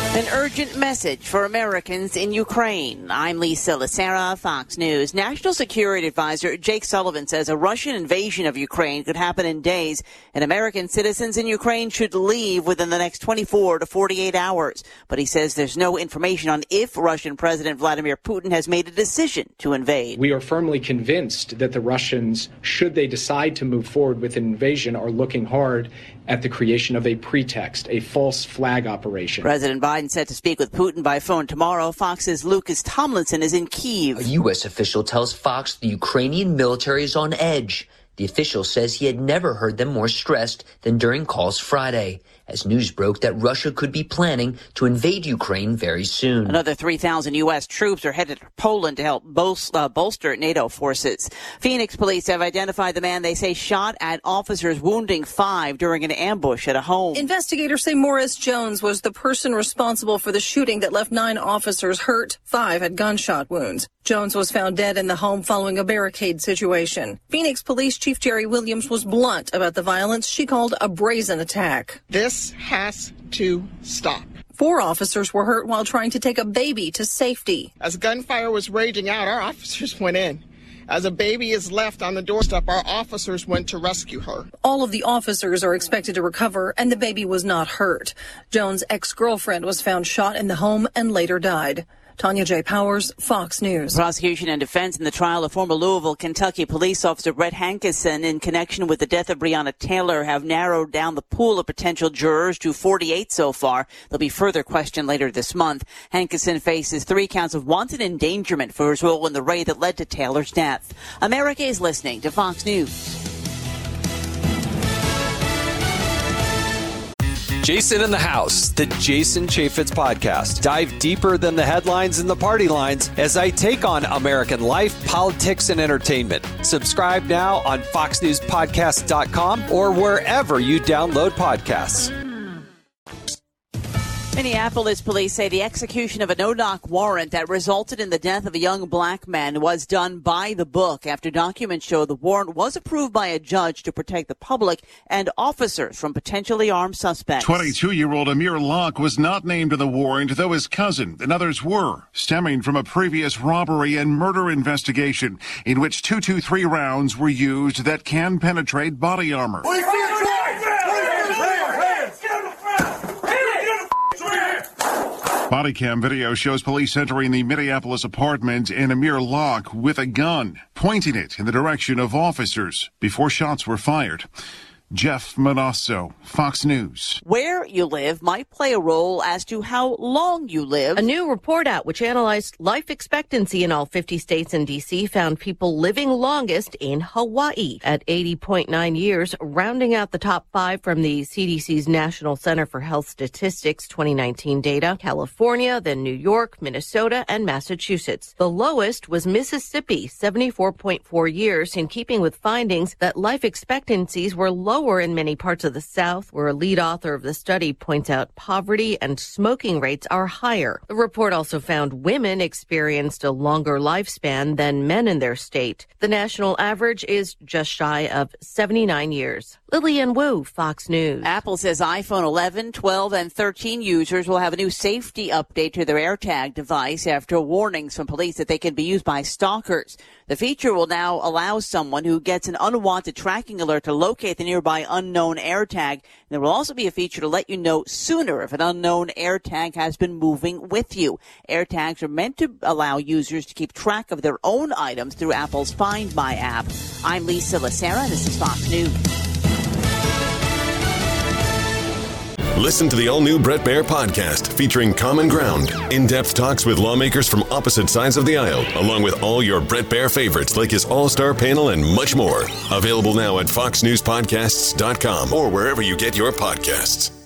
An urgent message for Americans in Ukraine. I'm Lisa Lacera, Fox News. National Security Advisor Jake Sullivan says a Russian invasion of Ukraine could happen in days, and American citizens in Ukraine should leave within the next 24 to 48 hours. But he says there's no information on if Russian President Vladimir Putin has made a decision to invade. We are firmly convinced that the Russians, should they decide to move forward with an invasion, are looking hard at the creation of a pretext, a false flag operation. President Biden set to speak with Putin by phone tomorrow. Fox's Lucas Tomlinson is in Kyiv. A U.S. official tells Fox the Ukrainian military is on edge. The official says he had never heard them more stressed than during calls Friday, as news broke that Russia could be planning to invade Ukraine very soon. Another 3,000 U.S. troops are headed to Poland to help bolster NATO forces. Phoenix police have identified the man they say shot at officers, wounding 5 during an ambush at a home. Investigators say Morris Jones was the person responsible for the shooting that left 9 officers hurt. 5 had gunshot wounds. Jones was found dead in the home following a barricade situation. Phoenix Police Chief Jerry Williams was blunt about the violence she called a brazen attack. This has to stop. 4 officers were hurt while trying to take a baby to safety. As gunfire was raging out, our officers went in. As a baby is left on the doorstep, our officers went to rescue her. All of the officers are expected to recover, and the baby was not hurt. Jones' ex-girlfriend was found shot in the home and later died. Tanya J. Powers, Fox News. Prosecution and defense in the trial of former Louisville, Kentucky police officer Brett Hankison in connection with the death of Breonna Taylor have narrowed down the pool of potential jurors to 48 so far. There'll be further questioned later this month. Hankison faces 3 counts of wanton endangerment for his role in the raid that led to Taylor's death. America is listening to Fox News. Jason in the House, the Jason Chaffetz podcast. Dive deeper than the headlines and the party lines as I take on American life, politics, and entertainment. Subscribe now on foxnewspodcast.com or wherever you download podcasts. Minneapolis police say the execution of a no-knock warrant that resulted in the death of a young black man was done by the book after documents show the warrant was approved by a judge to protect the public and officers from potentially armed suspects. 22-year-old Amir Locke was not named in the warrant, though his cousin and others were, stemming from a previous robbery and murder investigation in which .223 rounds were used that can penetrate body armor. Body cam video shows police entering the Minneapolis apartment and Amir Locke with a gun, pointing it in the direction of officers before shots were fired. Jeff Manasso, Fox News. Where you live might play a role as to how long you live. A new report out which analyzed life expectancy in all 50 states and D.C. found people living longest in Hawaii at 80.9 years, rounding out the top 5 from the CDC's National Center for Health Statistics 2019 data. California, then New York, Minnesota, and Massachusetts. The lowest was Mississippi, 74.4 years, in keeping with findings that life expectancies were lower in many parts of the South, where a lead author of the study points out poverty and smoking rates are higher. The report also found women experienced a longer lifespan than men in their state. The national average is just shy of 79 years. Lillian Wu, Fox News. Apple says iPhone 11, 12, and 13 users will have a new safety update to their AirTag device after warnings from police that they can be used by stalkers. The feature will now allow someone who gets an unwanted tracking alert to locate the nearby unknown AirTag. There will also be a feature to let you know sooner if an unknown AirTag has been moving with you. AirTags are meant to allow users to keep track of their own items through Apple's Find My app. I'm Lisa Lacera, and this is Fox News. Listen to the all-new Bret Baier podcast featuring Common Ground, in-depth talks with lawmakers from opposite sides of the aisle, along with all your Bret Baier favorites like his all-star panel and much more. Available now at foxnewspodcasts.com or wherever you get your podcasts.